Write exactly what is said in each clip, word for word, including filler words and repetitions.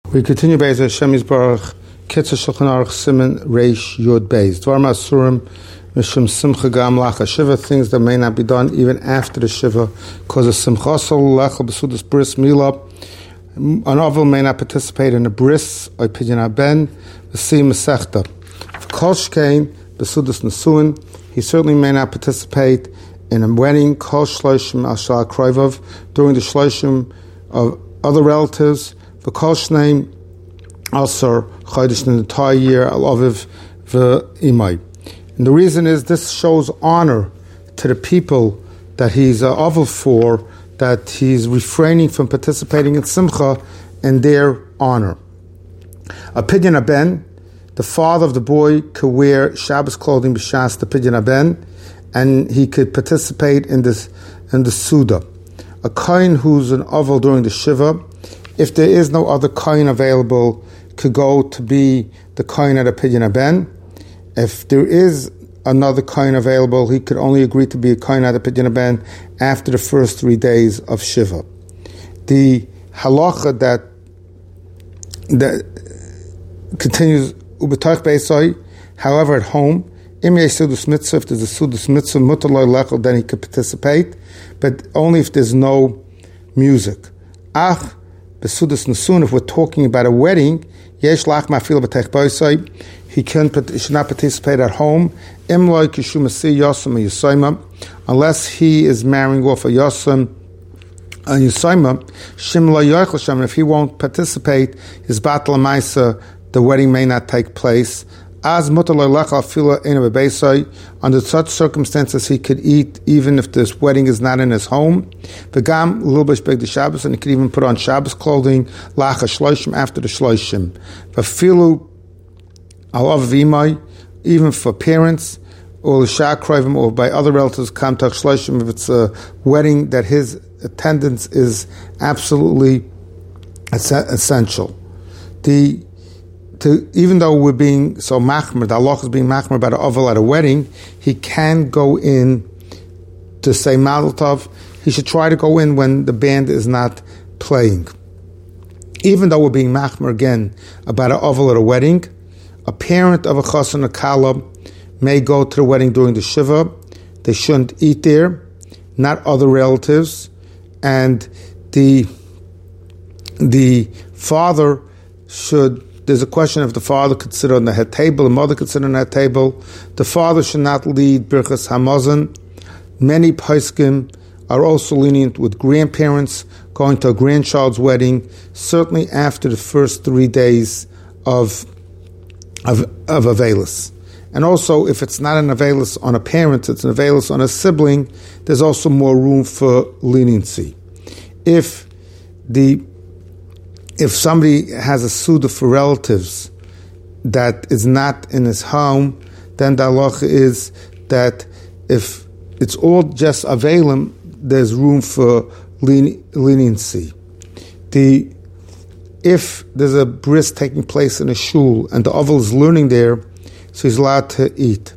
We continue Beis Hashem Yisbarach Kitzur Shulchan Aruch Siman Reish Yud Beis Dvar Masurim Mishum Simcha Gam Lacha Shiva, things that may not be done even after the Shiva because of Simcha Sol Lecha B'Sudas Bris Mila. An Oval may not participate in a bris or Pidyon Haben V'Si Masechta. For Kol Shkein B'Sudas Nesuin, he certainly may not participate in a wedding Kol Shloshim Al Shal Kroivov during the Shloshim of other relatives. For Kol Shneim Asar Chodesh, in the entire year Al Aviv V'Imai. And the reason is this shows honor to the people that he's uh, Aviv for, that he's refraining from participating in Simcha in their honor. A Pidyon Haben, the father of the boy could wear Shabbos clothing b'shas the Pidyon Haben, and he could participate in this in the Suda. A kohen who's an Aviv during the Shiva, if there is no other kohen available, could go to be the kohen at a Pidyon Haben. If there is another kohen available, he could only agree to be a kohen at a Pidyon Haben after the first three days of Shiva. The halacha that that continues ubetoich beisai, however, at home, im yesudus mitzvah, if there's a sudus mitzvah mutar lo lechel, then he could participate, but only if there's no music. Ach Besudus Nesun, if we're talking about a wedding, yesh lach mafil b'teich beisai, he can he should not participate at home. Im lo kishu masi yosem a yisayma, unless he is marrying off a yosem a yisayma. Shim lo yochel shem, if he won't participate, his battle ma'isa, the wedding may not take place. As mutar lo lechel afila ina b'beisai, under such circumstances he could eat even if this wedding is not in his home. V'gam lulbish beg the Shabbos, and he could even put on Shabbos clothing lacha shloishim after the shloishim. V'filu alav v'imai, even for parents or l'shah kroivim or by other relatives kam tach shloishim, if it's a wedding that his attendance is absolutely essential. The To, even though we're being so machmer, the Allah is being machmer about an oval at a wedding, he can go in to say Mazel Tov. He should try to go in when the band is not playing. Even though we're being machmer again about an oval at a wedding, a parent of a chas and a kala may go to the wedding during the Shiva. They shouldn't eat there, not other relatives, and the the father should. There's a question if the father could sit on the head table, the mother could sit on that table. The father should not lead Birchas Hamazon. Many poskim are also lenient with grandparents going to a grandchild's wedding, certainly after the first three days of of, of Avelis. And also, if it's not an Avelis on a parent, it's an Avelis on a sibling, there's also more room for leniency. If the If somebody has a suda for relatives that is not in his home, then the halacha is that if it's all just avelim, there's room for len- leniency. The if there's a bris taking place in a shul and the oval is learning there, so he's allowed to eat,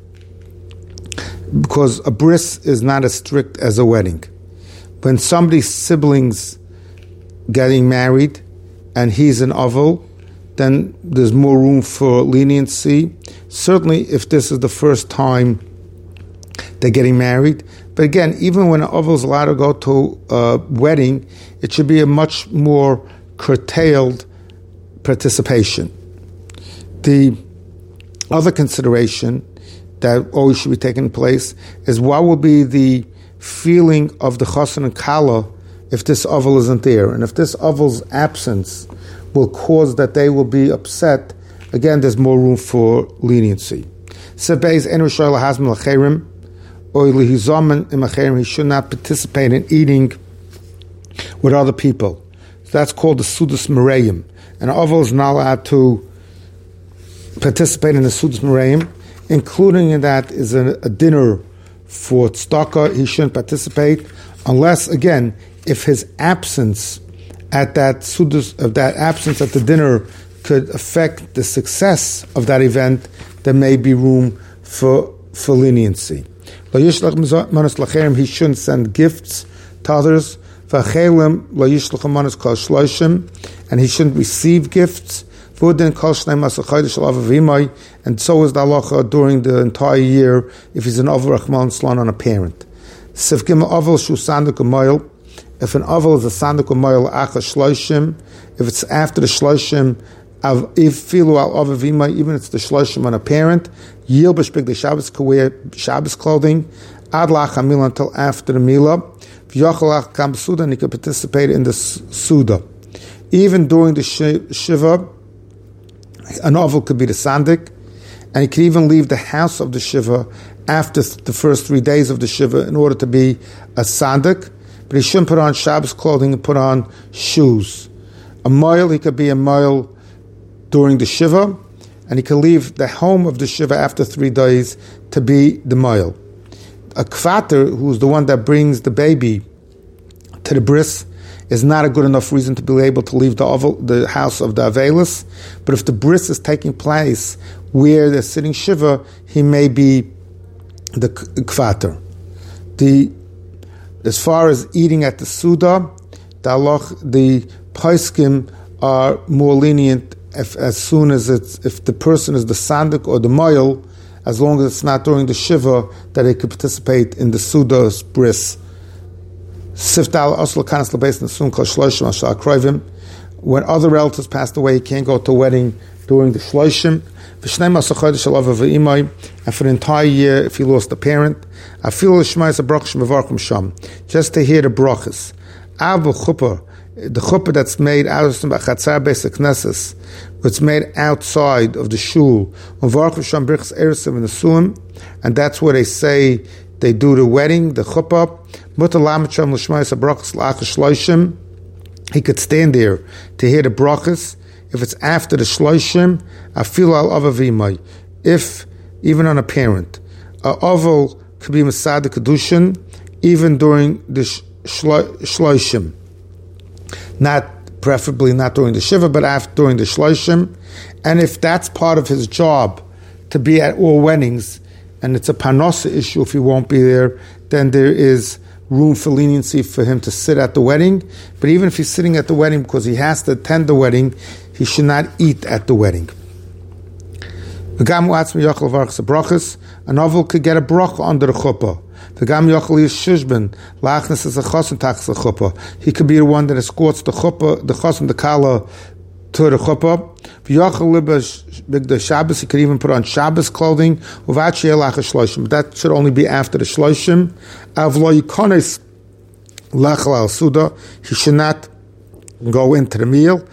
because a bris is not as strict as a wedding. When somebody's siblings getting married and he's an oval, then there's more room for leniency. Certainly if this is the first time they're getting married. But again, even when an oval is allowed to go to a wedding, it should be a much more curtailed participation. The other consideration that always should be taking place is what will be the feeling of the chassan and kala if this oval isn't there. And if this oval's absence will cause that they will be upset, again, there's more room for leniency. He should not participate in eating with other people. So that's called the Sudas Merayim. And an oval is not allowed to participate in the Sudas Merayim, including in that is a, a dinner for tzedakah. He shouldn't participate unless, again, if his absence at that sudas, of that absence at the dinner could affect the success of that event, there may be room for for leniency. He shouldn't send gifts to others. V'achelim lo yishlach manos kol shloshim, and he shouldn't receive gifts. V'udin kol shnei masach chodesh shel avav imay, and so is the halacha during the entire year if he's an aval rachman slan on a parent. Sif gimel aval shu sandik u'mayil. If an aval is a sandik u'mayil acha shloshim, if it's after the shloshim, if filu al avav imay, even if it's the shloshim on a parent, yil b'shpig the Shabbos can wear Shabbos clothing, ad la'ach hamila until after the milah. V'yachalach kam suda, and he can participate in the suda. Even during the shiva, an aval could be the sandik, and he could even leave the house of the shiva after the first three days of the shiva in order to be a sandik, but he shouldn't put on Shabbos clothing and put on shoes. A mile, he could be a mile during the shiva, and he can leave the home of the shiva after three days to be the mile. A kvater, who's the one that brings the baby to the bris, is not a good enough reason to be able to leave the oval, the house of the avelis. But if the bris is taking place where they're sitting shiva, he may be the kvater. The as far as eating at the suda, the halach, the paiskim are more lenient if, as soon as it's if the person is the sandik or the moil, as long as it's not during the shiva, that they could participate in the suda's bris. When other relatives passed away, he can't go to a wedding during the shloshim. And for the entire year, if he lost a parent, just to hear the brachas. The chuppah that's made out of chatzar basic knesses, it's made outside of the shul, and that's where they say they do the wedding, the chuppah. He could stand there to hear the brachas. If it's after the shloshim, afilu al avav imay. If even on a parent, a oval could be masad kedushin even during the shloshim. Not preferably not during the shiva, but after during the shloshim. And if that's part of his job to be at all weddings, and it's a parnasa issue if he won't be there, then there is room for leniency for him to sit at the wedding. But even if he's sitting at the wedding because he has to attend the wedding, he should not eat at the wedding. A novel could get a bracha under the chuppah. He could be the one that escorts the chuppah, the chassan, the kala to the chuppah. The Shabbos, he could even put on Shabbos clothing. But that should only be after the shloshim. He should not go into the meal.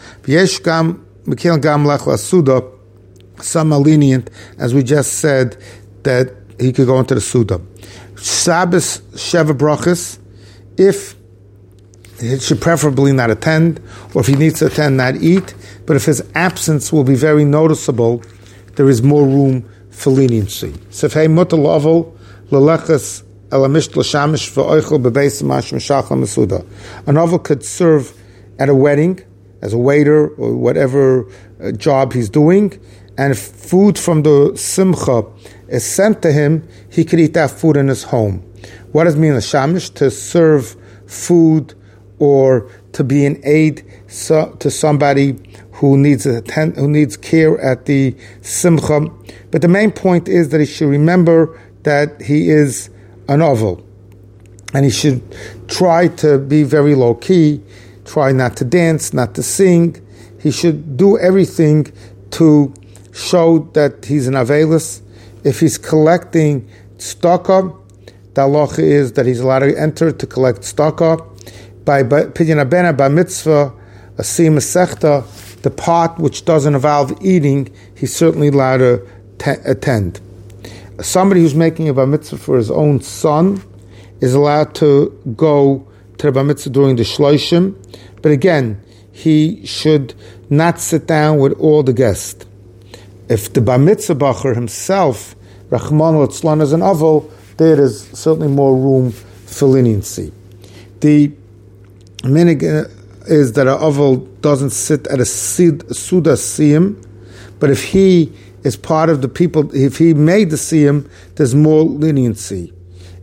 Some are lenient, as we just said, that he could go into the Suda. Shabbos Sheva Brachas, if he should preferably not attend, or if he needs to attend, not eat, but if his absence will be very noticeable, there is more room for leniency. Sefhei mutal oval lelechas elamisht l'shamish v'oichel bebeis mash mishachla mesuda. An oval could serve at a wedding as a waiter or whatever uh, job he's doing, and if food from the simcha is sent to him, he could eat that food in his home. What does it mean, a shamish? To serve food or to be an aid so, to somebody who needs a ten, who needs care at the simcha. But the main point is that he should remember that he is an oval, and he should try to be very low key, try not to dance, not to sing. He should do everything to show that he's an avelis. If he's collecting tzedakah, the halacha is that he's allowed to enter to collect tzedakah. By pidyon abena, by mitzvah, a siyum masechta, the part which doesn't involve eating, he's certainly allowed to t- attend. Somebody who's making a bar mitzvah for his own son is allowed to go to the bar mitzvah during the shloshim, but again, he should not sit down with all the guests. If the bar mitzvah bacher himself, Rachmana litzlan, is an aval, there is certainly more room for leniency. The minig is that an aval doesn't sit at a suda siyum, but if he is part of the people, if he made the siyum, there's more leniency.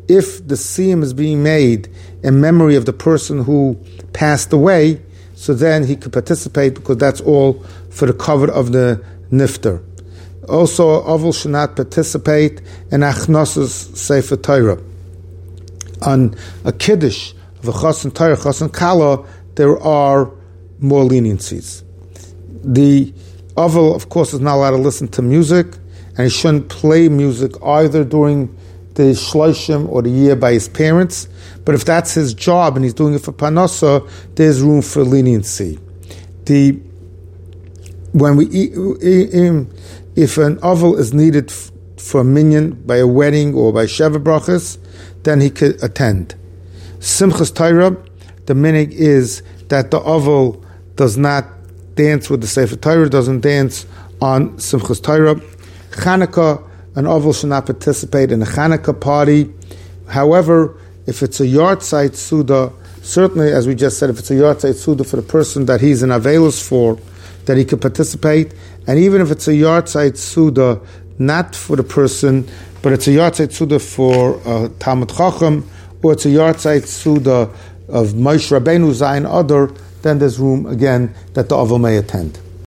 if the siyum is being made in memory of the person who passed away, so then he could participate because that's all for the cover of the nifter. Also, Ovel should not participate in Achnos's Sefer Torah. On a Kiddush of a Chosin Torah, Chosin Kala, there are more leniencies. The Ovel, of course, is not allowed to listen to music, and he shouldn't play music either during the Shloshim or the year by his parents. But if that's his job and he's doing it for Parnasa, there's room for leniency. The when we if an oval is needed for a minyan by a wedding or by Sheva Brachas, then he could attend. Simchas Torah, the minig is that the oval does not dance with the Sefer Torah, doesn't dance on Simchas Torah. Chanukah, an oval should not participate in a Chanukah party. However, if it's a yahrzeit Suda, certainly, as we just said, if it's a yahrzeit Suda for the person that he's an Avelus for, that he could participate. And even if it's a yahrzeit Suda, not for the person, but it's a yahrzeit Suda for uh, Talmud Chacham, or it's a yahrzeit Suda of Moshe Rabbeinu Zayin Adar, then there's room again that the oval may attend.